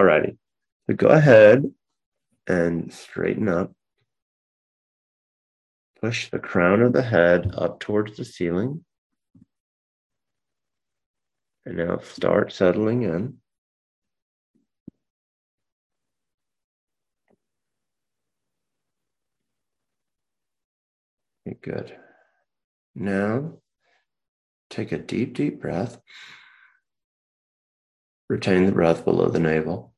Alrighty. So go ahead and straighten up. Push the crown of the head up towards the ceiling. And now start settling in. Okay, good. Now, take a deep, deep breath. Retain the breath below the navel.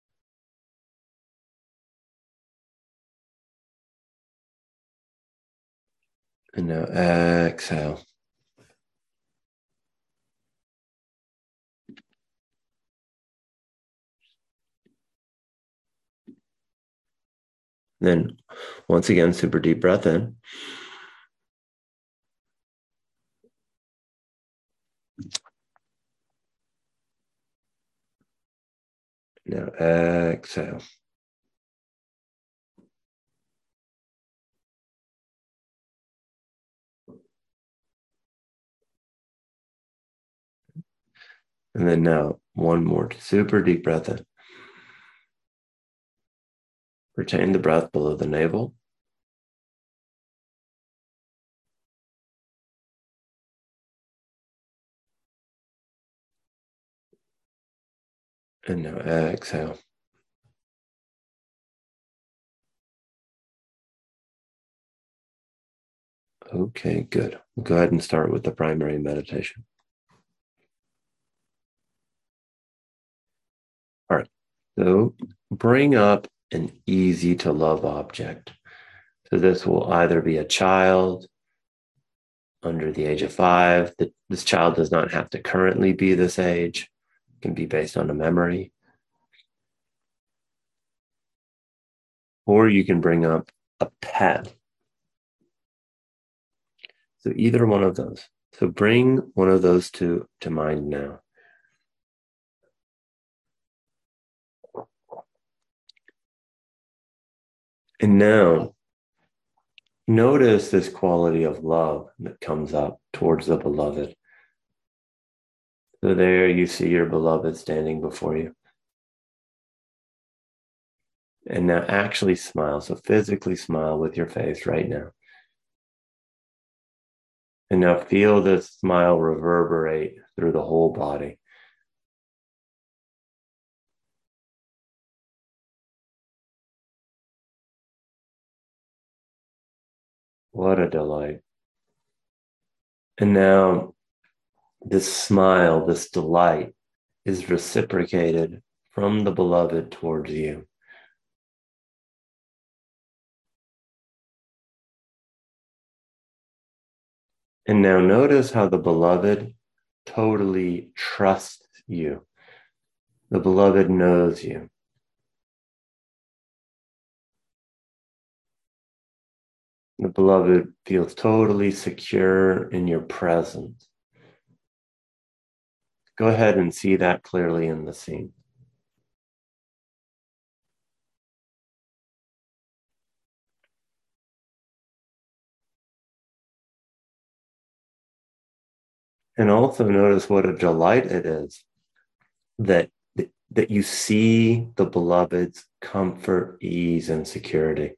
And now exhale. Then, once again, super deep breath in. Now exhale. And then now, one more super deep breath in. Retain the breath below the navel. And now exhale. Okay, good. We'll go ahead and start with the primary meditation. All right. So bring up an easy to love object. So this will either be a child under the age of 5. This child does not have to currently be this age. It can be based on a memory. Or you can bring up a pet. So either one of those. So bring one of those to mind now. And now, notice this quality of love that comes up towards the beloved. So there you see your beloved standing before you. And now actually smile. So physically smile with your face right now. And now feel this smile reverberate through the whole body. What a delight. And now this smile, this delight is reciprocated from the beloved towards you. And now notice how the beloved totally trusts you. The beloved knows you. The beloved feels totally secure in your presence. Go ahead and see that clearly in the scene. And also notice what a delight it is that you see the beloved's comfort, ease, and security.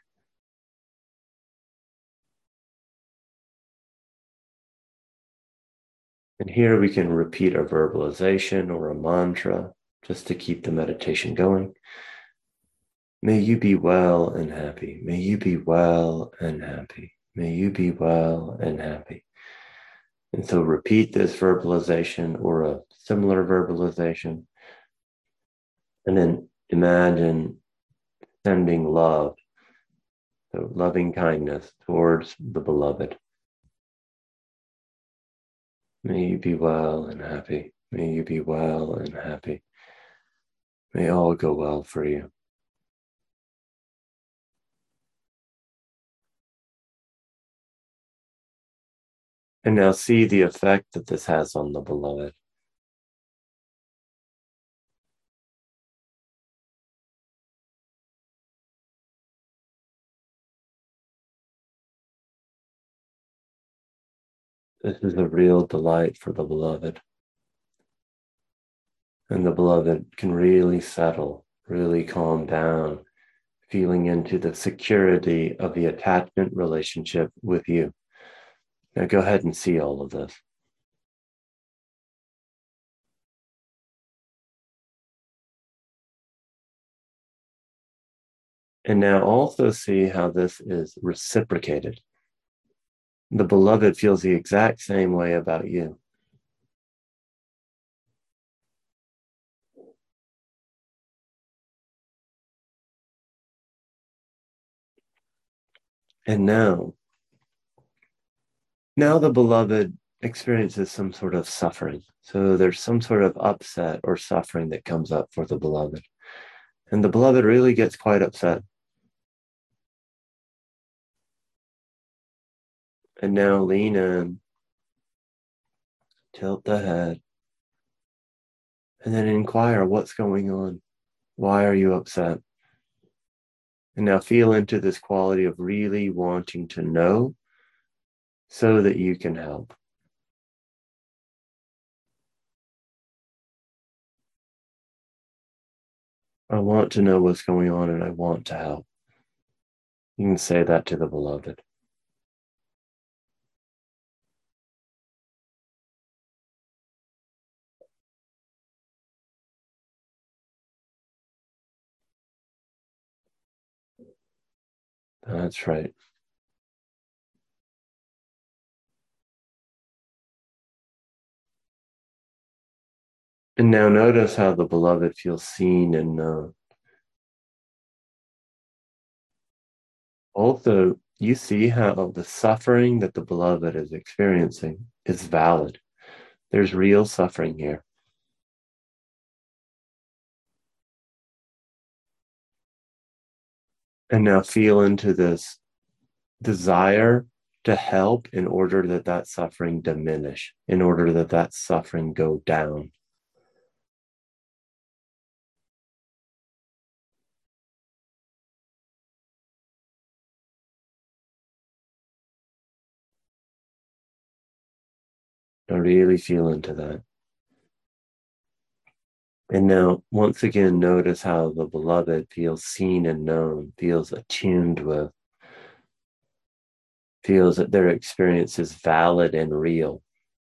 And here we can repeat a verbalization or a mantra just to keep the meditation going. May you be well and happy. May you be well and happy. May you be well and happy. And so repeat this verbalization or a similar verbalization. And then imagine sending love, so loving kindness towards the beloved. May you be well and happy. May you be well and happy. May all go well for you. And now see the effect that this has on the beloved. This is a real delight for the beloved. And the beloved can really settle, really calm down, feeling into the security of the attachment relationship with you. Now go ahead and see all of this. And now also see how this is reciprocated. The beloved feels the exact same way about you. And now the beloved experiences some sort of suffering. So there's some sort of upset or suffering that comes up for the beloved. And the beloved really gets quite upset. And now lean in, tilt the head, and then inquire what's going on. Why are you upset? And now feel into this quality of really wanting to know so that you can help. I want to know what's going on and I want to help. You can say that to the beloved. That's right. And now notice how the beloved feels seen and known. Also, you see how the suffering that the beloved is experiencing is valid. There's real suffering here. And now feel into this desire to help in order that that suffering diminish, in order that that suffering go down. I really feel into that. And now, once again, notice how the beloved feels seen and known, feels attuned with, feels that their experience is valid and real.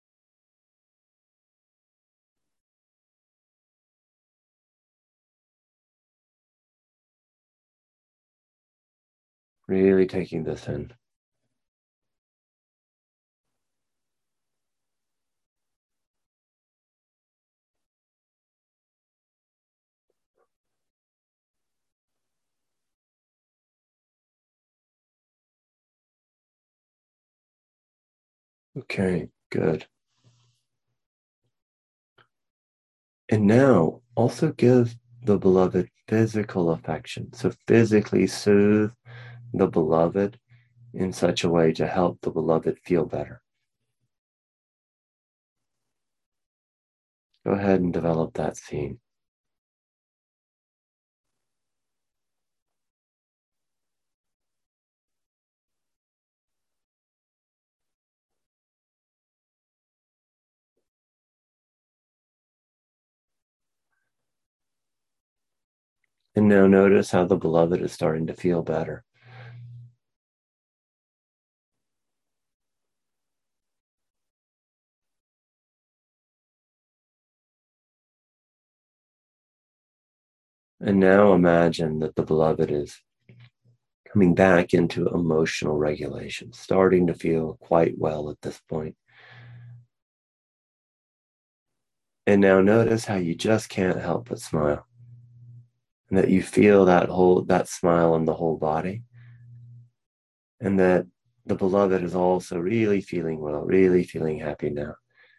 Really taking this in. Okay, good. And now also give the beloved physical affection. So physically soothe the beloved in such a way to help the beloved feel better. Go ahead and develop that scene. And now notice how the beloved is starting to feel better. And now imagine that the beloved is coming back into emotional regulation, starting to feel quite well at this point. And now notice how you just can't help but smile. And that you feel that smile in the whole body. And that the beloved is also really feeling well, really feeling happy now.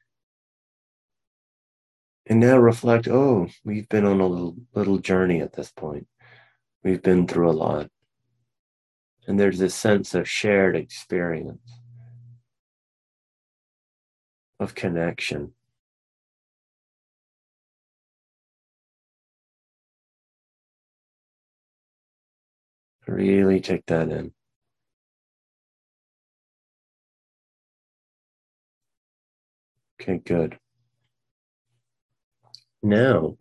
And now reflect, oh, we've been on a little journey at this point. We've been through a lot. And there's this sense of shared experience, of connection. Really take that in. Okay, good. Now,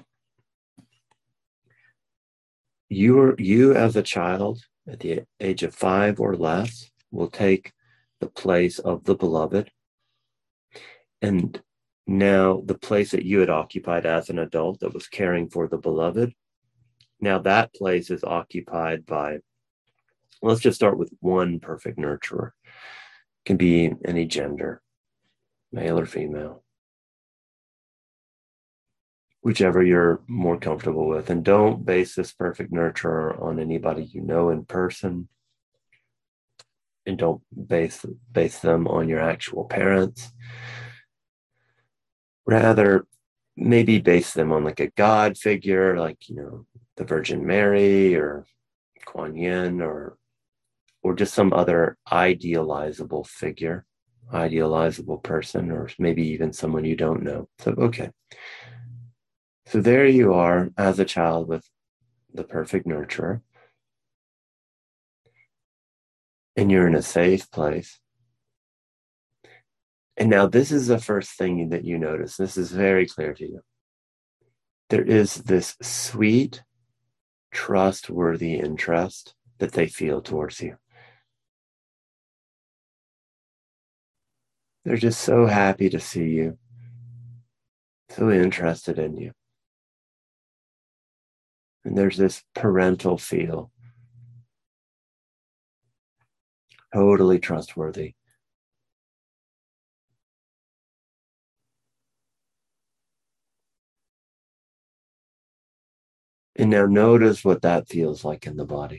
you as a child at the age of 5 or less will take the place of the beloved. And now the place that you had occupied as an adult that was caring for the beloved, now that place is occupied by, let's just start with one perfect nurturer. It can be any gender, male or female, whichever you're more comfortable with. And don't base this perfect nurturer on anybody you know in person. And don't base them on your actual parents. Rather, maybe base them on like a God figure, like, the Virgin Mary or Kuan Yin, or just some other idealizable figure, idealizable person, or maybe even someone you don't know. So, okay. So there you are as a child with the perfect nurturer, and you're in a safe place. And now this is the first thing that you notice. This is very clear to you. There is this sweet, trustworthy interest that they feel towards you. They're just so happy to see you, so interested in you. And there's this parental feel, totally trustworthy. And now notice what that feels like in the body.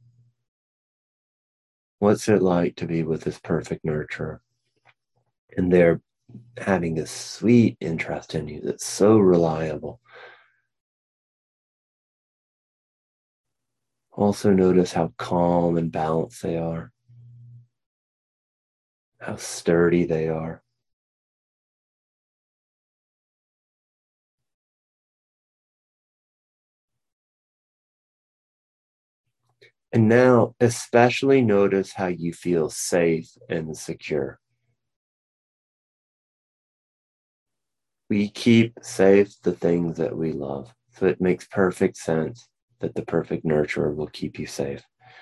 What's it like to be with this perfect nurturer? And they're having this sweet interest in you that's so reliable. Also notice how calm and balanced they are, how sturdy they are. And now, especially notice how you feel safe and secure. We keep safe the things that we love. So it makes perfect sense that the perfect nurturer will keep you safe.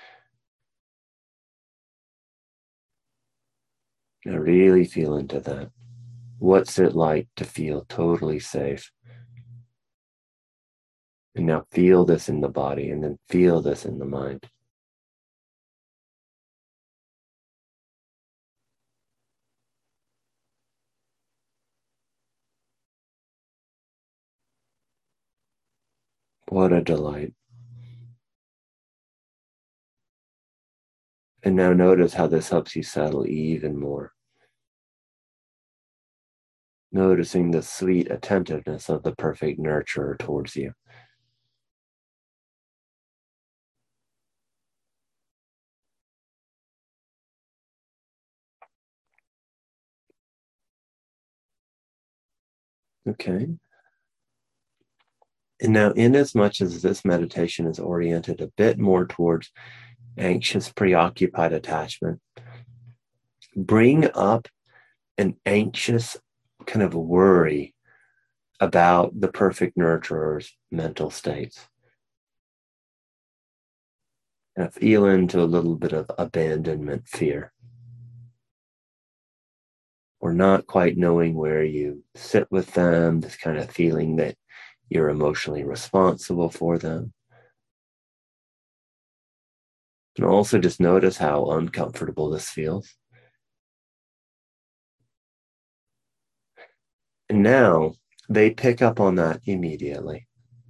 Now, really feel into that. What's it like to feel totally safe? And now feel this in the body, and then feel this in the mind. What a delight. And now notice how this helps you settle even more. Noticing the sweet attentiveness of the perfect nurturer towards you. Okay. And now, in as much as this meditation is oriented a bit more towards anxious, preoccupied attachment, bring up an anxious kind of worry about the perfect nurturer's mental states. And feel into a little bit of abandonment fear, or not quite knowing where you sit with them, this kind of feeling that you're emotionally responsible for them. And also just notice how uncomfortable this feels. And now they pick up on that immediately.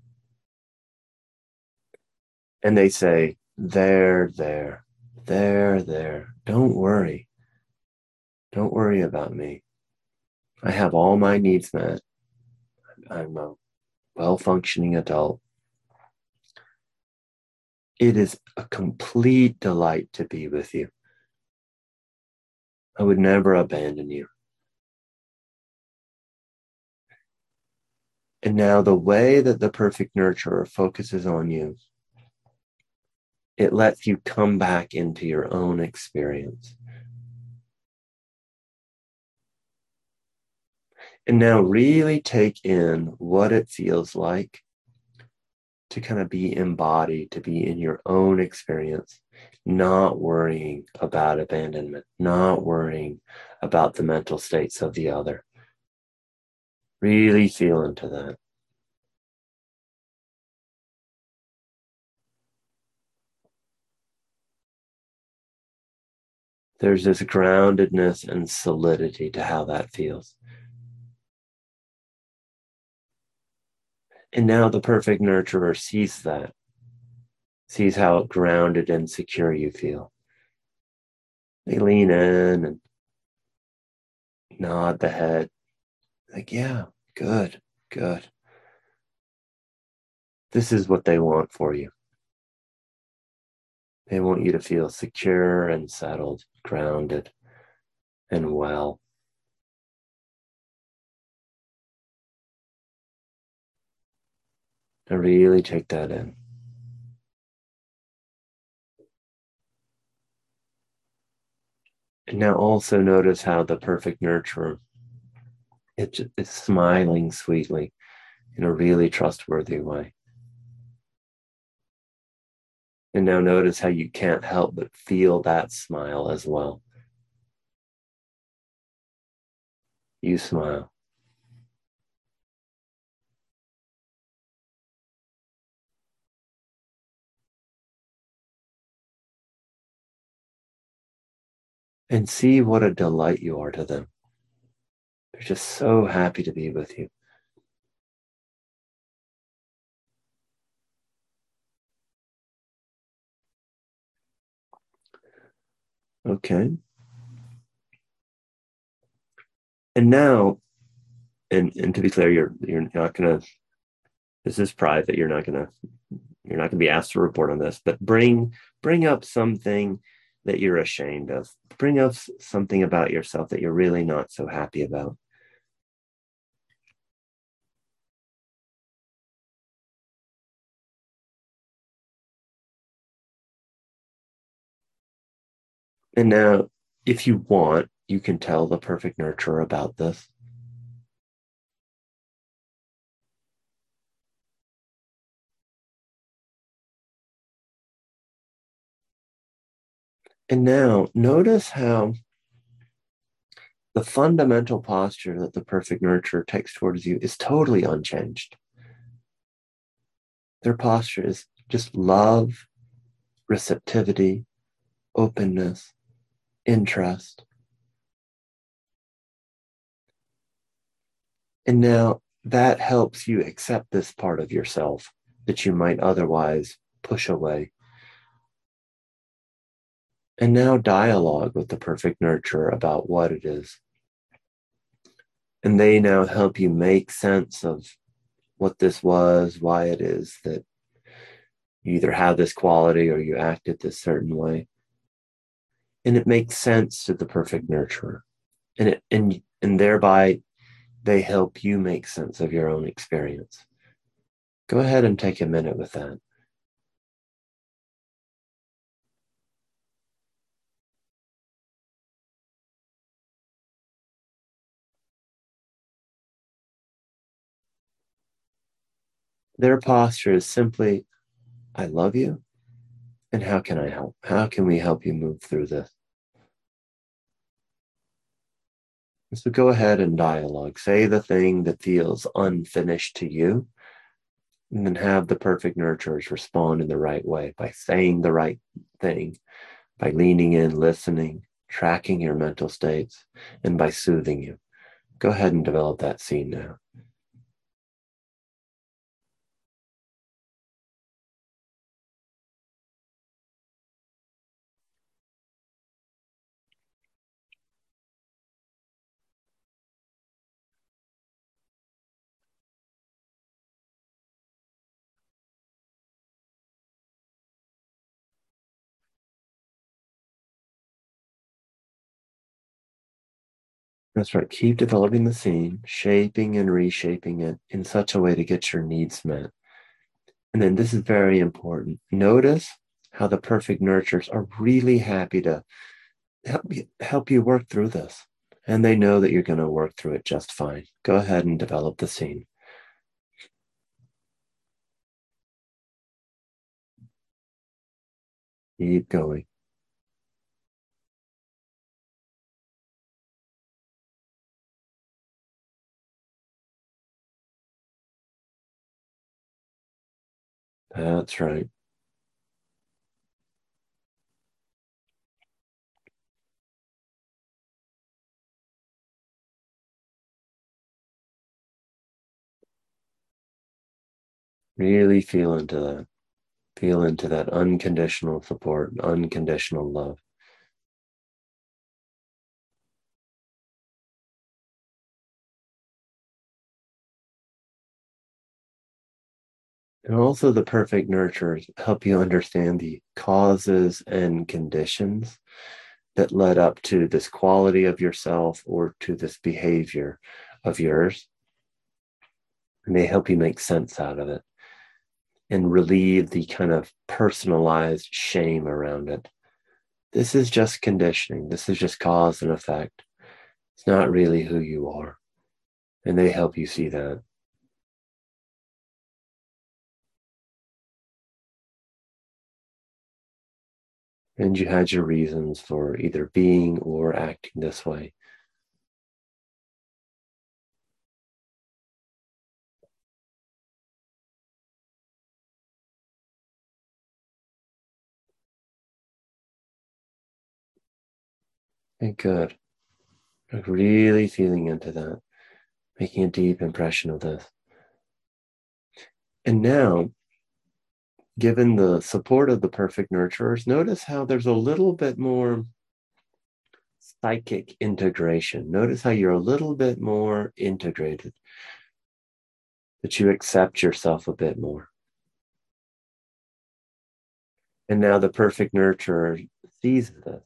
And they say, there, there. Don't worry. Don't worry about me. I have all my needs met. I'm a well-functioning adult. It is a complete delight to be with you. I would never abandon you. And now the way that the perfect nurturer focuses on you, it lets you come back into your own experience. And now really take in what it feels like to kind of be embodied, to be in your own experience, not worrying about abandonment, not worrying about the mental states of the other. Really feel into that. There's this groundedness and solidity to how that feels. And now the perfect nurturer sees that, sees how grounded and secure you feel. They lean in and nod the head, like, yeah, good, good. This is what they want for you. They want you to feel secure and settled, grounded and well. To really take that in. And now also notice how the perfect nurturer is smiling sweetly in a really trustworthy way. And now notice how you can't help but feel that smile as well. You smile. And see what a delight you are to them. They're just so happy to be with you. Okay. And now, and to be clear, you're not gonna, this is private. You're not gonna be asked to report on this, but bring up something that you're ashamed of. Bring up something about yourself that you're really not so happy about. And now, if you want, you can tell the perfect nurturer about this. And now, notice how the fundamental posture that the perfect nurturer takes towards you is totally unchanged. Their posture is just love, receptivity, openness, interest. And now that helps you accept this part of yourself that you might otherwise push away. And now dialogue with the perfect nurturer about what it is. And they now help you make sense of what this was, why it is that you either have this quality or you acted this certain way. And it makes sense to the perfect nurturer. And thereby they help you make sense of your own experience. Go ahead and take a minute with that. Their posture is simply, I love you, and how can I help? How can we help you move through this? So go ahead and dialogue. Say the thing that feels unfinished to you, and then have the perfect nurturers respond in the right way by saying the right thing, by leaning in, listening, tracking your mental states, and by soothing you. Go ahead and develop that scene now. That's right. Keep developing the scene, shaping and reshaping it in such a way to get your needs met. And then this is very important. Notice how the perfect nurturers are really happy to help you work through this. And they know that you're going to work through it just fine. Go ahead and develop the scene. Keep going. That's right. Really feel into that. Feel into that unconditional support, unconditional love. And also, the perfect nurturers help you understand the causes and conditions that led up to this quality of yourself or to this behavior of yours. And they help you make sense out of it and relieve the kind of personalized shame around it. This is just conditioning. This is just cause and effect. It's not really who you are. And they help you see that. And you had your reasons for either being or acting this way. And good. Like really feeling into that, making a deep impression of this. And now, given the support of the perfect nurturers, notice how there's a little bit more psychic integration. Notice how you're a little bit more integrated, that you accept yourself a bit more. And now the perfect nurturer sees this.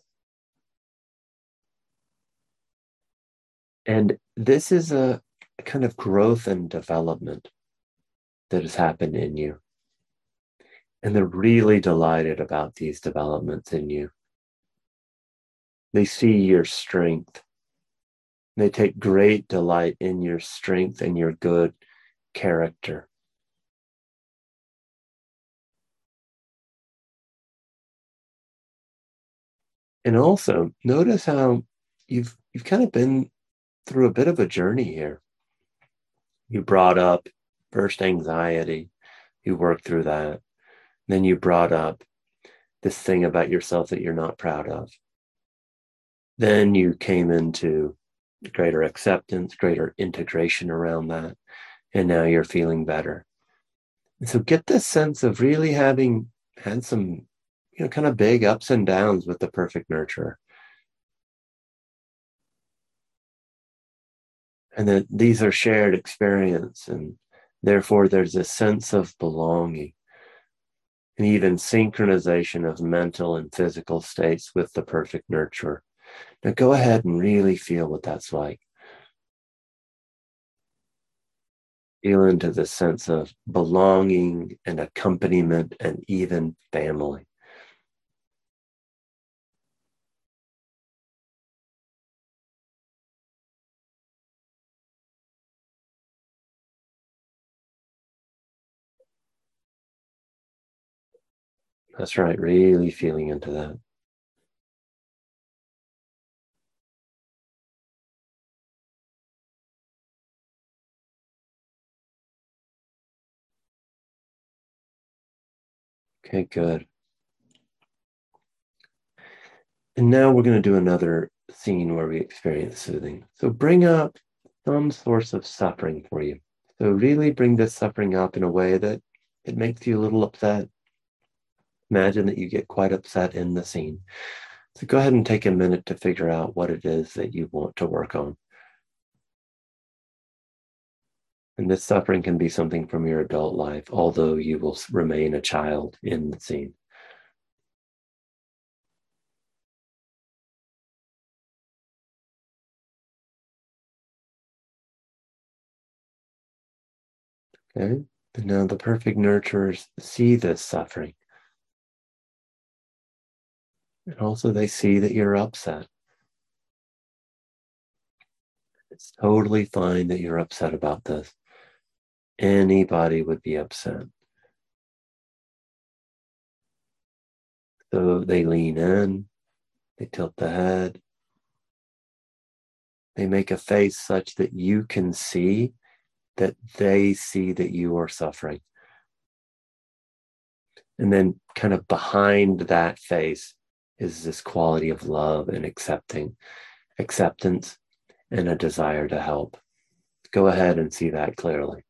And this is a kind of growth and development that has happened in you. And they're really delighted about these developments in you. They see your strength. They take great delight in your strength and your good character. And also notice how you've kind of been through a bit of a journey here. You brought up first anxiety, you worked through that. Then you brought up this thing about yourself that you're not proud of. Then you came into greater acceptance, greater integration around that. And now you're feeling better. And so get this sense of really having had some, kind of big ups and downs with the perfect nurturer. And that these are shared experience. And therefore, there's a sense of belonging and even synchronization of mental and physical states with the perfect nurturer. Now go ahead and really feel what that's like. Feel into the sense of belonging and accompaniment and even family. That's right, really feeling into that. Okay, good. And now we're going to do another scene where we experience soothing. So bring up some source of suffering for you. So really bring this suffering up in a way that it makes you a little upset. Imagine that you get quite upset in the scene. So go ahead and take a minute to figure out what it is that you want to work on. And this suffering can be something from your adult life, although you will remain a child in the scene. Okay. And now the perfect nurturers see this suffering. And also they see that you're upset. It's totally fine that you're upset about this. Anybody would be upset. So they lean in, they tilt the head, they make a face such that you can see that they see that you are suffering. And then kind of behind that face is this quality of love and acceptance, and a desire to help. Go ahead and see that clearly.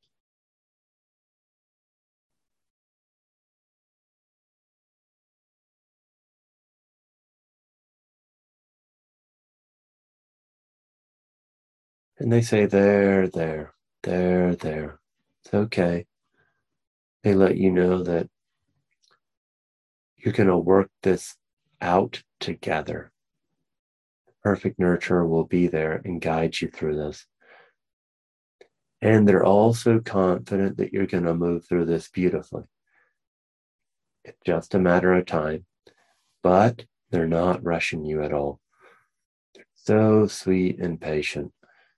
And they say, there, there, there, there. It's okay. They let you know that you're going to work this out together. Perfect nurturer will be there and guide you through this. And they're also confident that you're going to move through this beautifully. It's just a matter of time, but they're not rushing you at all. They're so sweet and patient.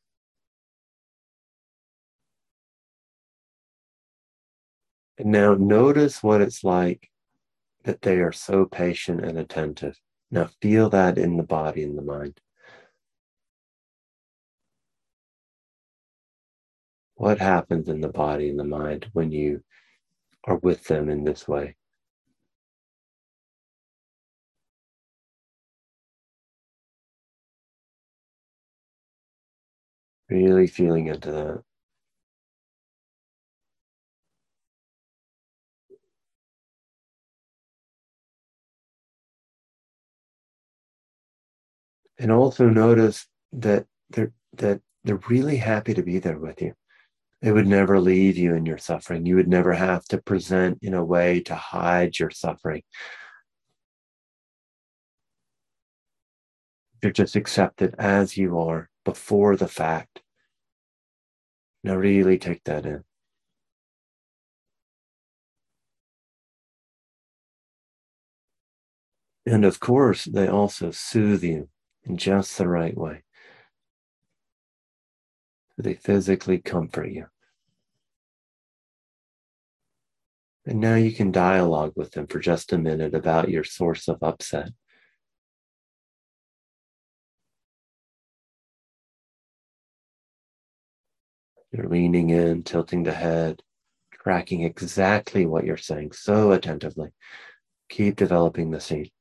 And now notice what it's like that they are so patient and attentive. Now feel that in the body and the mind. What happens in the body and the mind when you are with them in this way? Really feeling into that. And also notice that they're really happy to be there with you. They would never leave you in your suffering. You would never have to present in a way to hide your suffering. You're just accepted as you are before the fact. Now really take that in. And of course, they also soothe you in just the right way. They physically comfort you. And now you can dialogue with them for just a minute about your source of upset. You're leaning in, tilting the head, tracking exactly what you're saying so attentively. Keep developing the scene.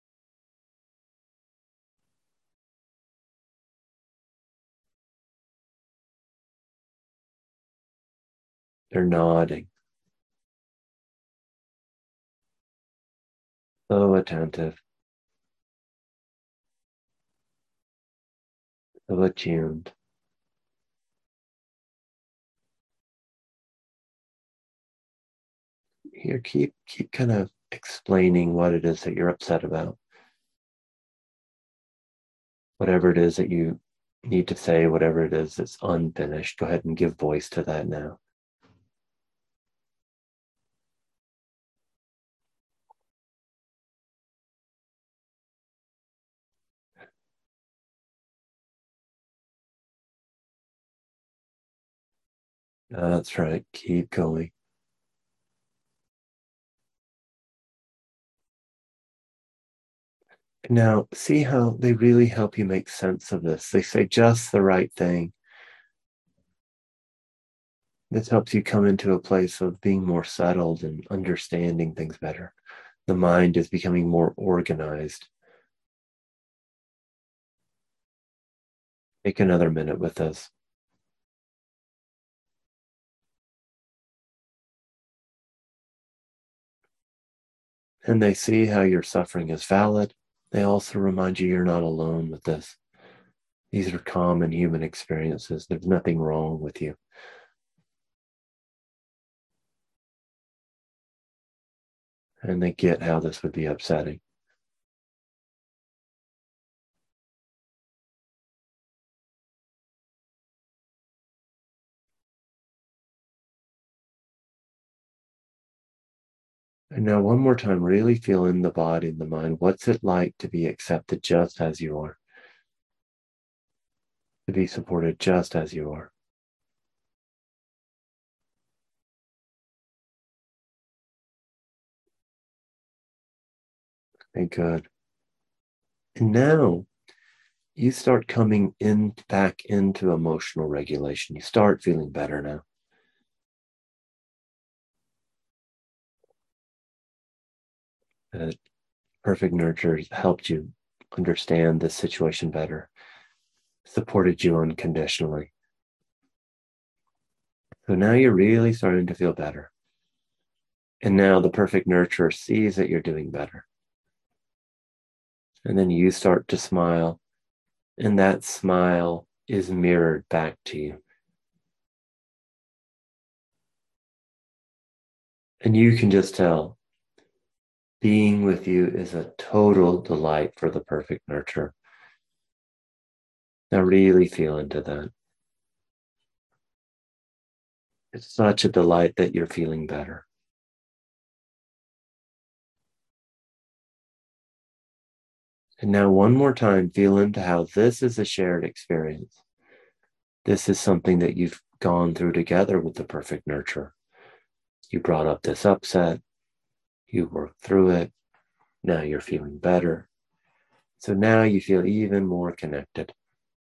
They're nodding, so attentive, so attuned. Here, keep kind of explaining what it is that you're upset about. Whatever it is that you need to say, whatever it is that's unfinished, go ahead and give voice to that now. That's right. Keep going. Now, see how they really help you make sense of this. They say just the right thing. This helps you come into a place of being more settled and understanding things better. The mind is becoming more organized. Take another minute with this. And they see how your suffering is valid. They also remind you you're not alone with this. These are common human experiences. There's nothing wrong with you. And they get how this would be upsetting. And now, one more time, really feel in the body and the mind. What's it like to be accepted just as you are? to be supported just as you are. Okay, good. And now you start coming in back into emotional regulation. You start feeling better now. The perfect nurture helped you understand this situation better, supported you unconditionally. So now you're really starting to feel better. And now the perfect nurturer sees that you're doing better. And then you start to smile, and that smile is mirrored back to you. And you can just tell being with you is a total delight for the perfect nurturer. Now, really feel into that. It's such a delight that you're feeling better. And now, one more time, feel into how this is a shared experience. This is something that you've gone through together with the perfect nurturer. You brought up this upset, you worked through it, now you're feeling better. So now you feel even more connected.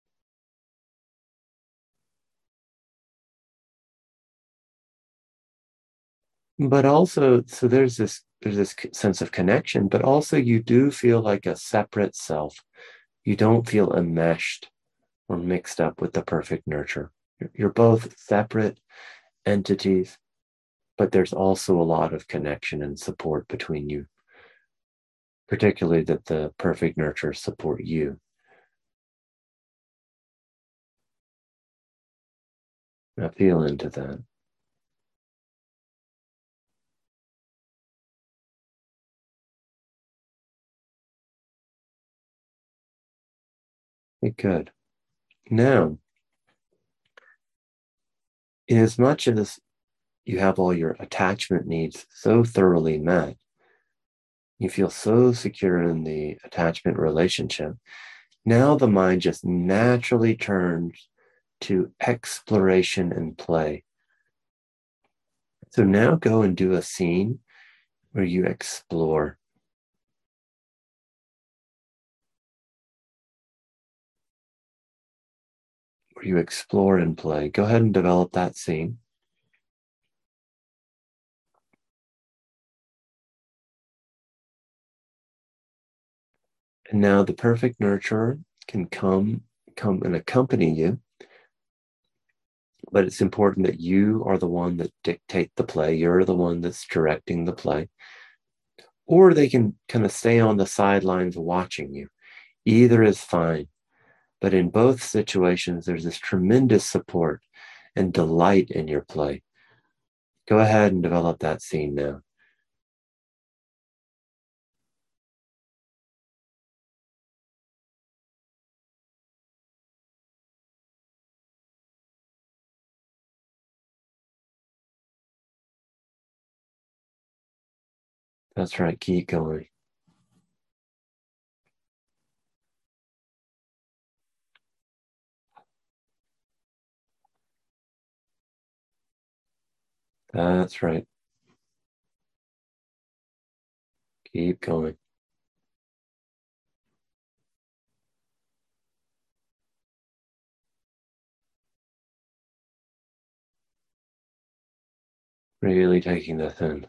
But also, so there's this sense of connection, but also you do feel like a separate self. You don't feel enmeshed or mixed up with the perfect nurture. You're both separate entities, but there's also a lot of connection and support between you, particularly that the perfect nurture support you. Now feel into that. Okay, good. Now, in as much as you have all your attachment needs so thoroughly met, you feel so secure in the attachment relationship. Now the mind just naturally turns to exploration and play. So now go and do a scene where you explore. Where you explore and play. Go ahead and develop that scene. And now the perfect nurturer can come and accompany you. But it's important that you are the one that dictate the play. You're the one that's directing the play. Or they can kind of stay on the sidelines watching you. Either is fine. But in both situations, there's this tremendous support and delight in your play. Go ahead and develop that scene now. That's right. Keep going. That's right. Keep going. Really taking this in.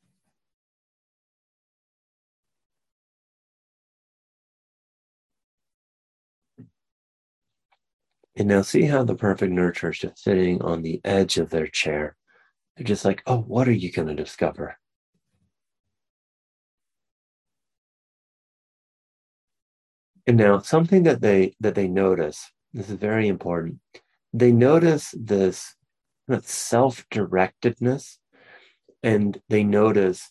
And now see how the perfect nurturer is just sitting on the edge of their chair. They're just like, oh, what are you going to discover? And now something that they notice, this is very important. They notice this kind of self-directedness, and they notice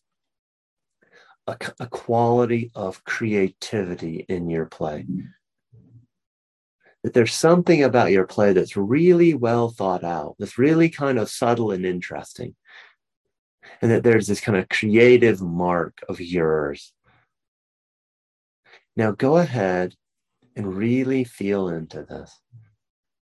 a quality of creativity in your play. That there's something about your play that's really well thought out, that's really kind of subtle and interesting. And that there's this kind of creative mark of yours. Now go ahead and really feel into this.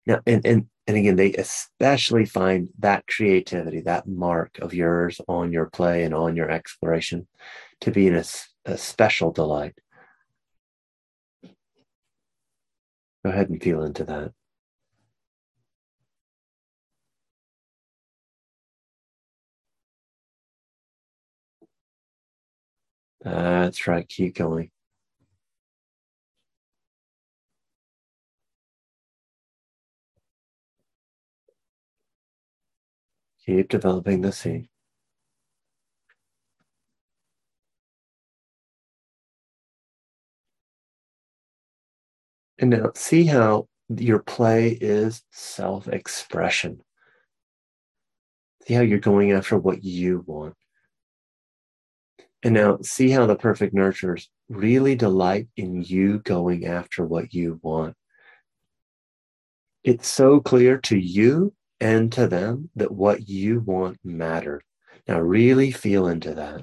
Now, and again, they especially find that creativity, that mark of yours on your play and on your exploration to be a special delight. Go ahead and feel into that. That's right. Keep going. Keep developing the scene. And now see how your play is self-expression. See how you're going after what you want. And now see how the perfect nurturers really delight in you going after what you want. It's so clear to you and to them that what you want matters. Now, really feel into that.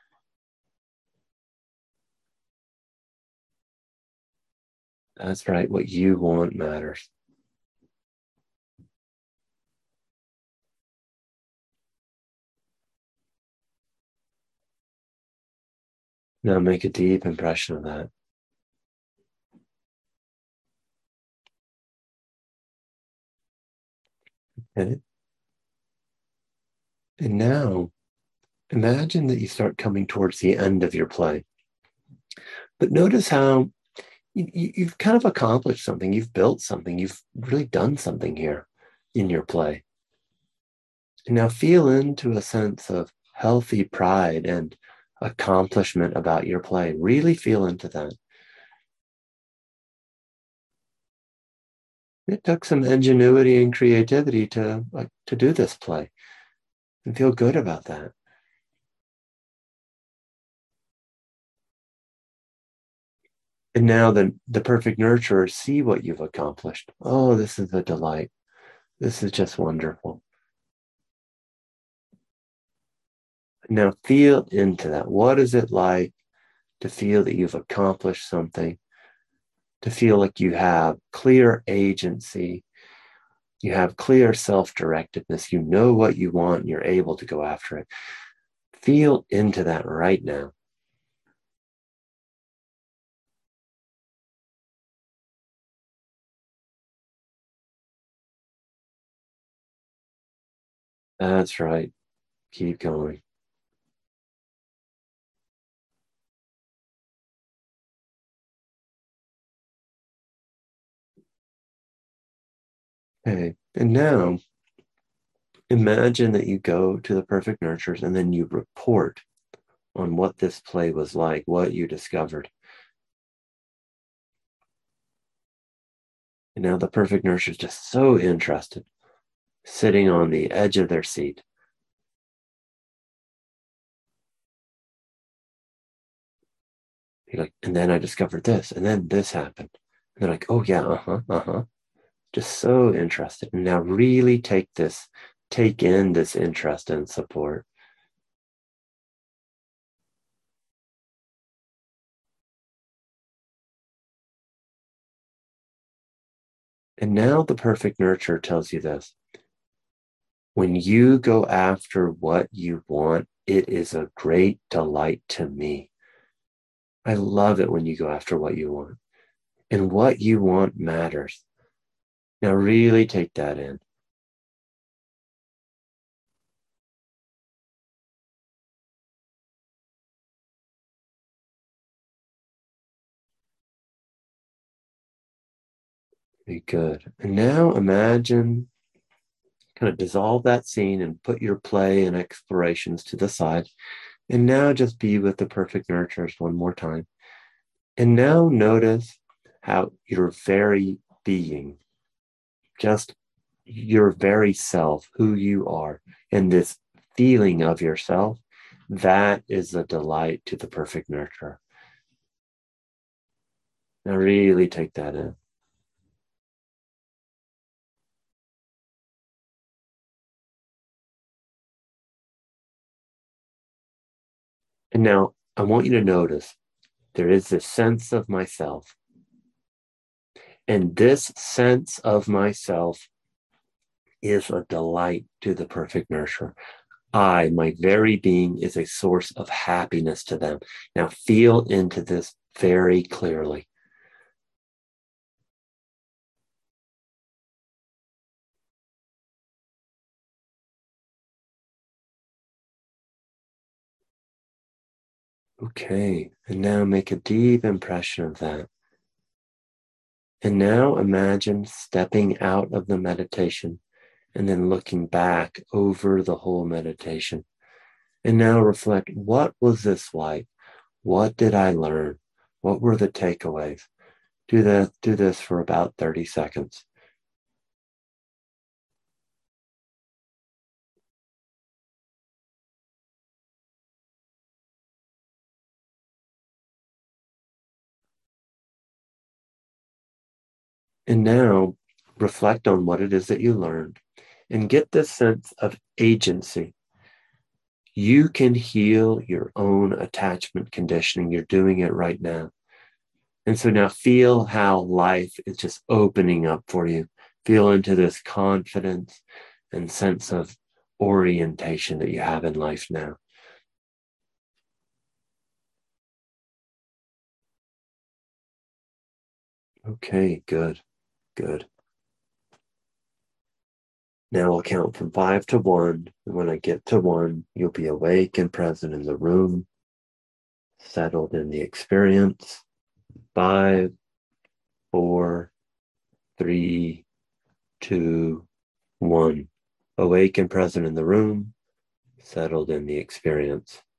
That's right. What you want matters. Now, make a deep impression of that. And, and now, imagine that you start coming towards the end of your play. But notice how you've kind of accomplished something. You've built something. You've really done something here in your play. And now feel into a sense of healthy pride and accomplishment about your play. Really feel into that. It took some ingenuity and creativity to do this play and feel good about that. And now the perfect nurturers see what you've accomplished. Oh, this is a delight. This is just wonderful. Now feel into that. What is it like to feel that you've accomplished something, to feel like you have clear agency, you have clear self-directedness, you know what you want, and you're able to go after it. Feel into that right now. That's right. Keep going. Okay. And now imagine that you go to the perfect nurturers and then you report on what this play was like, what you discovered. And now the perfect nurturer is just so interested, sitting on the edge of their seat. You're like, and then I discovered this, and then this happened. And they're like, oh yeah, uh-huh. Just so interested. And now really take in this interest and support. And now the perfect nurturer tells you this. When you go after what you want, it is a great delight to me. I love it when you go after what you want. And what you want matters. Now, really take that in. Be good. And now imagine, kind of dissolve that scene and put your play and explorations to the side. And now just be with the perfect nurturers one more time. And now notice how your very being, just your very self, who you are, and this feeling of yourself, that is a delight to the perfect nurturer. Now, really take that in. And now I want you to notice there is this sense of myself. And this sense of myself is a delight to the perfect nurturer. I, my very being, is a source of happiness to them. Now feel into this very clearly. Okay, and now make a deep impression of that. And now imagine stepping out of the meditation and then looking back over the whole meditation. And now reflect, what was this like? What did I learn? What were the takeaways? Do this for about 30 seconds. And now reflect on what it is that you learned and get this sense of agency. You can heal your own attachment conditioning. You're doing it right now. And so now feel how life is just opening up for you. Feel into this confidence and sense of orientation that you have in life now. Okay, good, good. Now I'll count from 5 to 1. And when I get to 1, you'll be awake and present in the room, settled in the experience. 5, 4, 3, 2, 1. Awake and present in the room, settled in the experience.